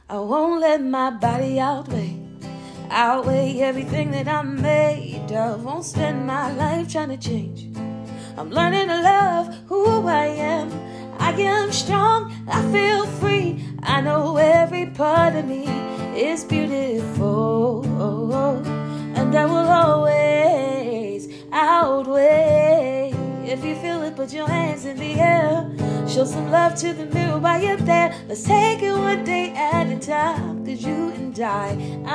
I won't let my body outweigh everything that I'm made of. Won't spend my life trying to change. I'm learning to love who I am. I am strong, I feel free. I know every part of me is beautiful. And I will always outweigh. If you feel it, put your hands in the air. Show some love to the mirror while you're there. Let's take it one day at a time, 'cause you and I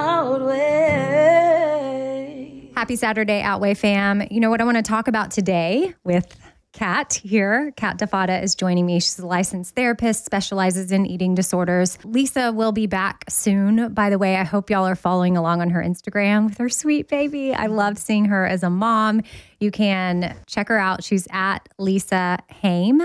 outweigh. Happy Saturday, Outweigh fam. You know what I want to talk about today with Kat here. Kat Defada is joining me. She's a licensed therapist, specializes in eating disorders. Lisa will be back soon. By the way, I hope y'all are following along on her Instagram with her sweet baby. I love seeing her as a mom. You can check her out. She's at Lisa Haym,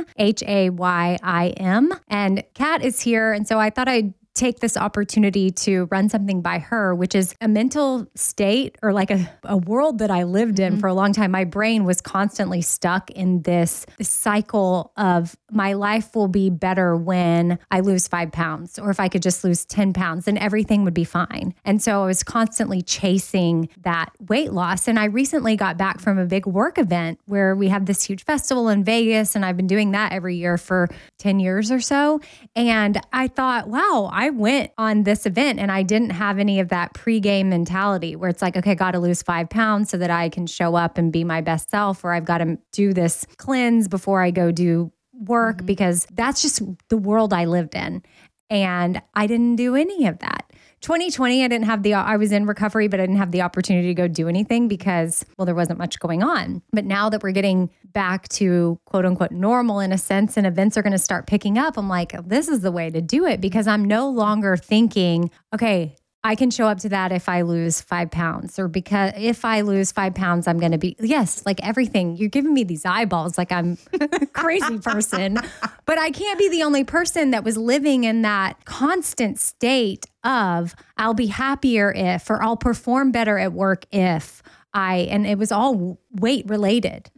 Haym. And Kat is here. And so I thought I'd take this opportunity to run something by her, which is a mental state or like a world that I lived in for a long time. My brain was constantly stuck in this cycle of my life will be better when I lose 5 pounds, or if I could just lose 10 pounds, then everything would be fine. And so I was constantly chasing that weight loss. And I recently got back from a big work event where we had this huge festival in Vegas, and I've been doing that every year for 10 years or so. And I thought, wow, I went on this event and I didn't have any of that pregame mentality where it's like, okay, got to lose 5 pounds so that I can show up and be my best self, or I've got to do this cleanse before I go do work, because that's just the world I lived in. And I didn't do any of that. 2020, I was in recovery, but I didn't have the opportunity to go do anything because, well, there wasn't much going on. But now that we're getting back to quote unquote normal in a sense, and events are going to start picking up, I'm like, this is the way to do it, because I'm no longer thinking, okay, I can show up to that if I lose 5 pounds, or because if I lose 5 pounds, I'm going to be, yes, like everything. You're giving me these eyeballs like I'm a crazy person, but I can't be the only person that was living in that constant state of I'll be happier if, or I'll perform better at work if and it was all weight related,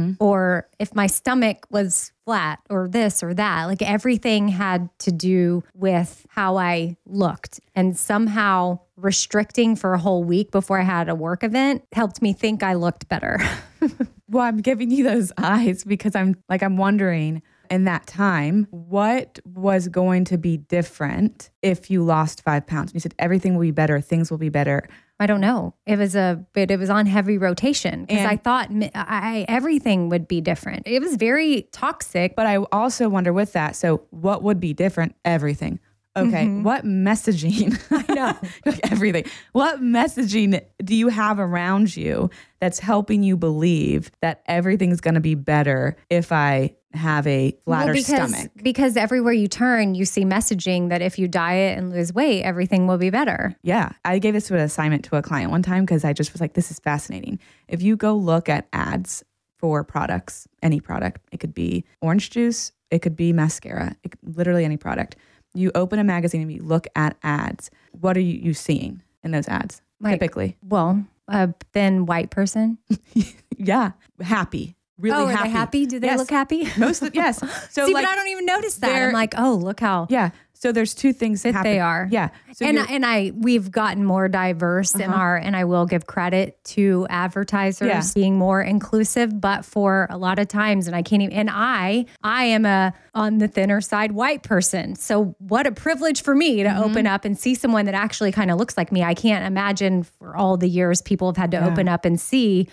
or if my stomach was flat or this or that, like everything had to do with how I looked. And somehow restricting for a whole week before I had a work event helped me think I looked better. Well, I'm giving you those eyes because I'm wondering in that time, what was going to be different if you lost 5 pounds? You said everything will be better, things will be better. I don't know. It was on heavy rotation because I thought everything would be different. It was very toxic. But I also wonder with that, so what would be different? Everything. Okay. What messaging? I know. Everything. What messaging do you have around you that's helping you believe that everything's going to be better if I have a flatter stomach? Because everywhere you turn, you see messaging that if you diet and lose weight, everything will be better. Yeah. I gave this assignment to a client one time because I just was like, this is fascinating. If you go look at ads for products, any product, it could be orange juice, it could be mascara, literally any product. You open a magazine and you look at ads. What are you seeing in those ads typically? Well, a thin white person. Yeah. Happy. Really happy. Are they happy? Do they look happy? Yes. So see, but I don't even notice that. I'm like, oh, look how. Yeah. So there's two things that they are. Yeah. So we've gotten more diverse in and I will give credit to advertisers being more inclusive, but for a lot of times, and I can't even, and I am on the thinner side white person. So what a privilege for me to open up and see someone that actually kind of looks like me. I can't imagine for all the years people have had to open up and see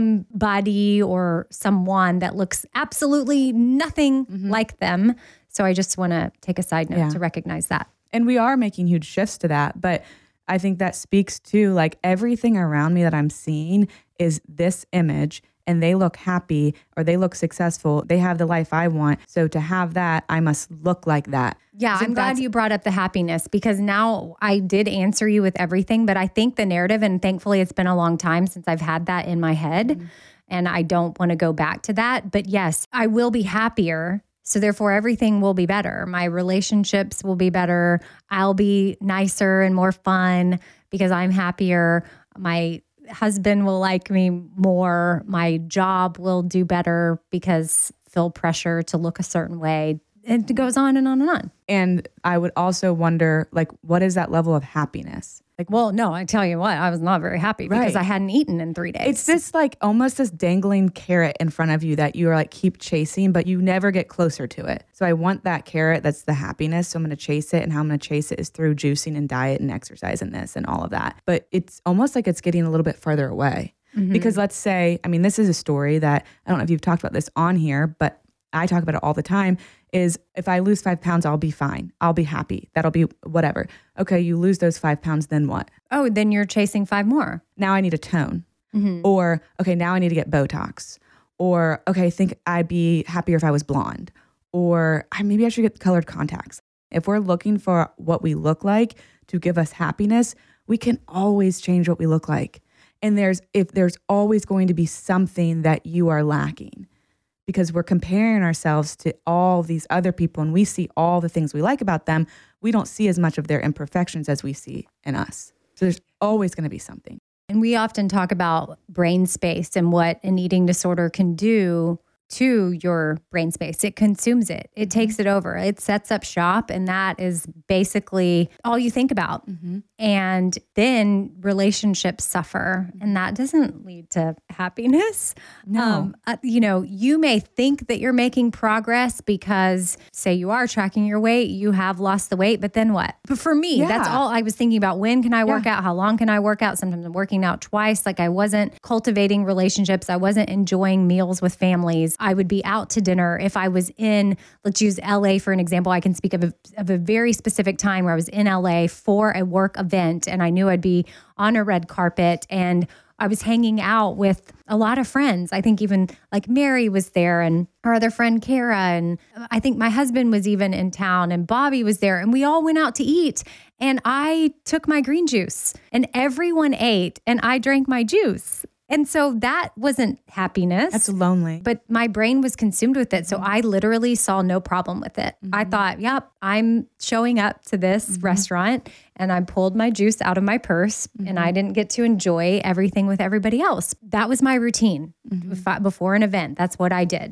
somebody or someone that looks absolutely nothing like them. So I just want to take a side note to recognize that. And we are making huge shifts to that. But I think that speaks to like everything around me that I'm seeing is this image, and they look happy or they look successful. They have the life I want. So to have that, I must look like that. Yeah, I'm glad you brought up the happiness, because now I did answer you with everything. But I think the narrative, and thankfully it's been a long time since I've had that in my head. And I don't want to go back to that. But yes, I will be happier. So therefore, everything will be better. My relationships will be better. I'll be nicer and more fun because I'm happier. My husband will like me more. My job will do better because feel pressure to look a certain way. it goes on and on and on. And I would also wonder, like, what is that level of happiness? Like, Well, no, I tell you what, I was not very happy because Right. I hadn't eaten in 3 days. it's this like almost this dangling carrot in front of you that you are like keep chasing, but you never get closer to it. So I want that carrot that's the happiness. So I'm going to chase it. And how I'm going to chase it is through juicing and diet and exercise and this and all of that. But it's almost like it's getting a little bit further away. Because let's say, I mean, this is a story that I don't know if you've talked about this on here, but I talk about it all the time, is if I lose 5 pounds, I'll be fine. I'll be happy. That'll be whatever. Okay, you lose those 5 pounds, then what? Oh, then you're chasing 5 more. Now I need a tone. Or, okay, now I need to get Botox. Or, okay, I think I'd be happier if I was blonde. Or maybe I should get colored contacts. If we're looking for what we look like to give us happiness, we can always change what we look like. And there's always going to be something that you are lacking because we're comparing ourselves to all these other people and we see all the things we like about them. We don't see as much of their imperfections as we see in us. So there's always going to be something. And we often talk about brain space and what an eating disorder can do to your brain space. It consumes it. It takes it over. It sets up shop. And that is basically all you think about. And then relationships suffer. And that doesn't lead to happiness. No. You may think that you're making progress because, say, you are tracking your weight, you have lost the weight, but then what? But for me, that's Yeah. all I was thinking about. When can I work out? How long can I work out? Sometimes I'm working out twice. Like I wasn't cultivating relationships. I wasn't enjoying meals with families. I would be out to dinner. If I was in, let's use LA for an example, I can speak of a very specific time where I was in LA for a work event and I knew I'd be on a red carpet and I was hanging out with a lot of friends. I think even like Mary was there and our other friend Kara. And I think my husband was even in town and Bobby was there. And we all went out to eat. And I took my green juice and everyone ate and I drank my juice. And so that wasn't happiness. That's lonely. But my brain was consumed with it. So I literally saw no problem with it. I thought, yep, I'm showing up to this restaurant and I pulled my juice out of my purse and I didn't get to enjoy everything with everybody else. That was my routine before an event. That's what I did.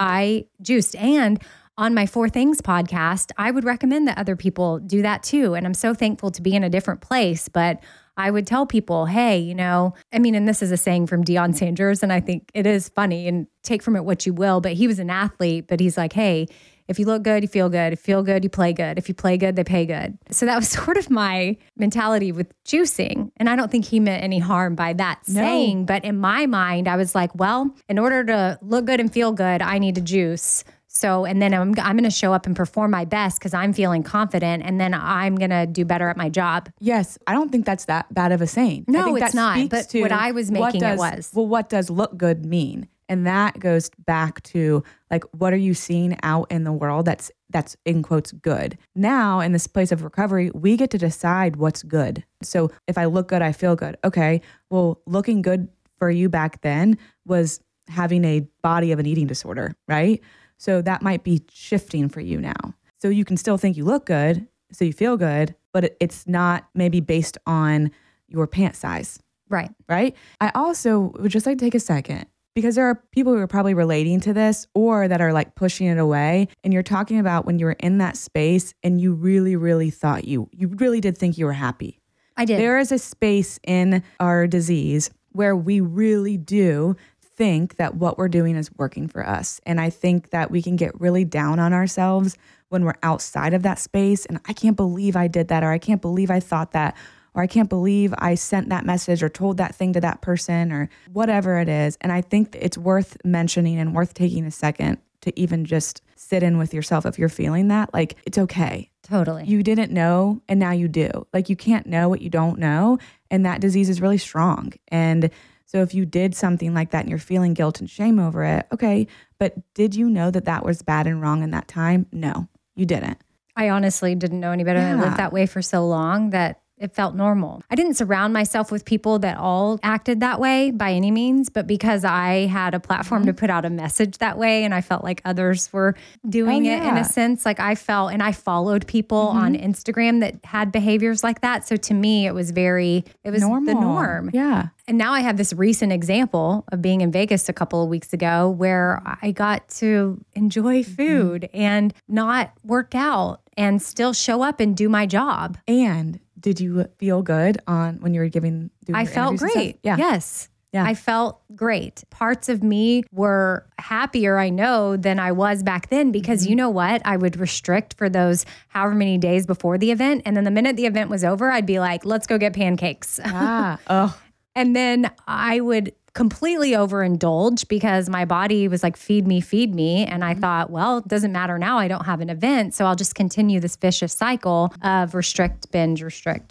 I juiced. And on my 4 Things podcast, I would recommend that other people do that too. And I'm so thankful to be in a different place. But I would tell people, hey, and this is a saying from Deion Sanders, and I think it is funny and take from it what you will, but he was an athlete, but he's like, hey, if you look good, you feel good. If you feel good, you play good. If you play good, they pay good. So that was sort of my mentality with juicing. And I don't think he meant any harm by that saying, but in my mind, I was like, well, in order to look good and feel good, I need to juice. So, and then I'm going to show up and perform my best because I'm feeling confident and then I'm going to do better at my job. Yes, I don't think that's that bad of a saying. I No, think it's that not. speaks But to what I was making it was. Well, what does look good mean? And that goes back to like, what are you seeing out in the world that's in quotes good? Now, in this place of recovery, we get to decide what's good. So if I look good, I feel good. Okay, well, looking good for you back then was having a body of an eating disorder, right? So that might be shifting for you now. So you can still think you look good, so you feel good, but it's not maybe based on your pant size. Right. Right? I also would just like to take a second because there are people who are probably relating to this or that are like pushing it away. And you're talking about when you were in that space and you really, really thought you really did think you were happy. I did. There is a space in our disease where we really do think that what we're doing is working for us. And I think that we can get really down on ourselves when we're outside of that space. And I can't believe I did that, or I can't believe I thought that, or I can't believe I sent that message or told that thing to that person or whatever it is. And I think it's worth mentioning and worth taking a second to even just sit in with yourself if you're feeling that. Like, it's okay. Totally. You didn't know and now you do. Like, you can't know what you don't know. And that disease is really strong. And so if you did something like that and you're feeling guilt and shame over it, okay, but did you know that that was bad and wrong in that time? No, you didn't. I honestly didn't know any better. I lived that way for so long that it felt normal. I didn't surround myself with people that all acted that way by any means, but because I had a platform to put out a message that way, and I felt like others were doing it in a sense, like I felt, and I followed people on Instagram that had behaviors like that. So to me, it was normal. The norm. Yeah. And now I have this recent example of being in Vegas a couple of weeks ago where I got to enjoy food and not work out and still show up and do my job. And did you feel good when you were doing I felt great. Yeah. Yes. Yeah. I felt great. Parts of me were happier, I know, than I was back then because you know what? I would restrict for those however many days before the event. And then the minute the event was over, I'd be like, let's go get pancakes. And then I would completely overindulge because my body was like, feed me. And I thought, well, it doesn't matter now. I don't have an event. So I'll just continue this vicious cycle of restrict, binge.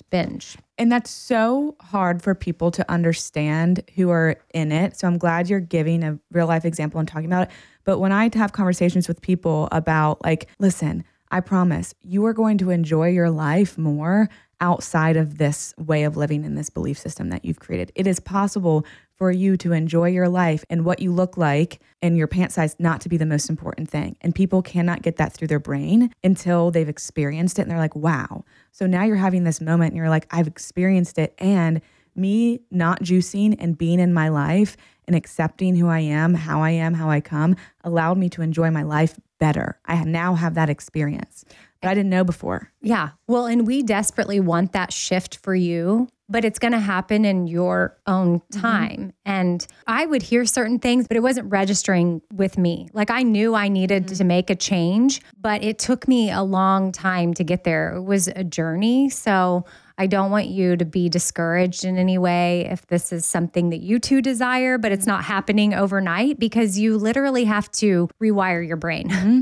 And that's so hard for people to understand who are in it. So I'm glad you're giving a real life example and talking about it. But when I have conversations with people about like, listen, I promise you are going to enjoy your life more outside of this way of living in this belief system that you've created. It is possible for you to enjoy your life and what you look like and your pant size not to be the most important thing. And people cannot get that through their brain until they've experienced it and they're like, wow. So now you're having this moment and you're like, I've experienced it, and me not juicing and being in my life and accepting who I am, how I come, allowed me to enjoy my life better. I now have that experience that I didn't know before. Yeah. Well, and we desperately want that shift for you, but it's going to happen in your own time. And I would hear certain things, but it wasn't registering with me. Like I knew I needed to make a change, but it took me a long time to get there. It was a journey. So I don't want you to be discouraged in any way if this is something that you too desire, but it's not happening overnight because you literally have to rewire your brain.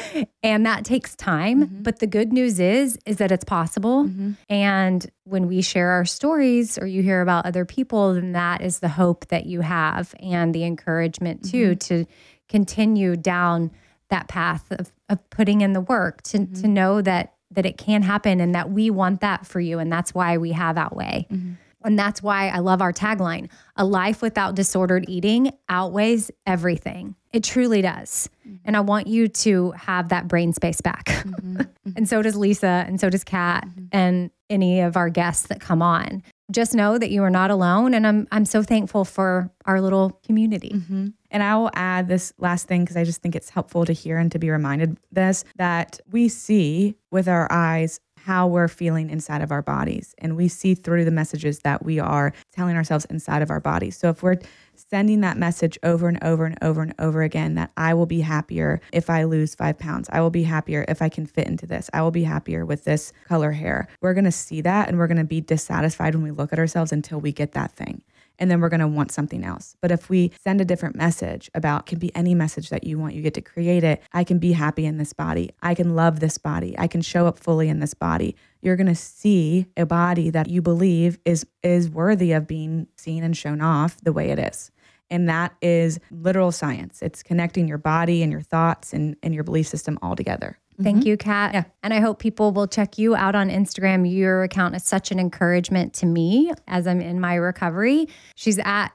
And that takes time. But the good news is that it's possible. And when we share our stories or you hear about other people, then that is the hope that you have and the encouragement too, to continue down that path of putting in the work to know that it can happen and that we want that for you. And that's why we have Outweigh. And that's why I love our tagline, a life without disordered eating outweighs everything. It truly does. And I want you to have that brain space back. And so does Lisa, and so does Kat, and any of our guests that come on. Just know that you are not alone. And I'm so thankful for our little community. And I will add this last thing because I just think it's helpful to hear and to be reminded that we see with our eyes how we're feeling inside of our bodies. And we see through the messages that we are telling ourselves inside of our bodies. So if we're sending that message over and over and over and over again, that I will be happier if I lose 5 pounds. I will be happier if I can fit into this. I will be happier with this color hair. We're going to see that and we're going to be dissatisfied when we look at ourselves until we get that thing. And then we're going to want something else. But if we send a different message about, can be any message that you want, you get to create it. I can be happy in this body. I can love this body. I can show up fully in this body. You're going to see a body that you believe is worthy of being seen and shown off the way it is. And that is literal science. It's connecting your body and your thoughts and your belief system all together. Thank you, Kat. Yeah. And I hope people will check you out on Instagram. Your account is such an encouragement to me as I'm in my recovery. She's at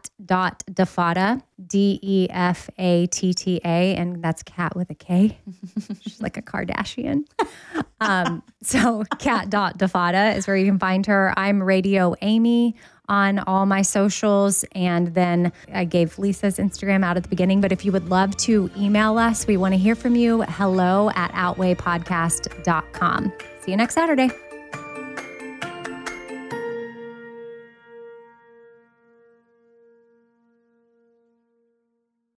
kat.defatta, Defatta, and that's Kat with a K. She's like a Kardashian. So kat.defatta is where you can find her. I'm Radio Amy on all my socials. And then I gave Lisa's Instagram out at the beginning. But if you would love to email us, we want to hear from you. hello@outweighpodcast.com. See you next Saturday.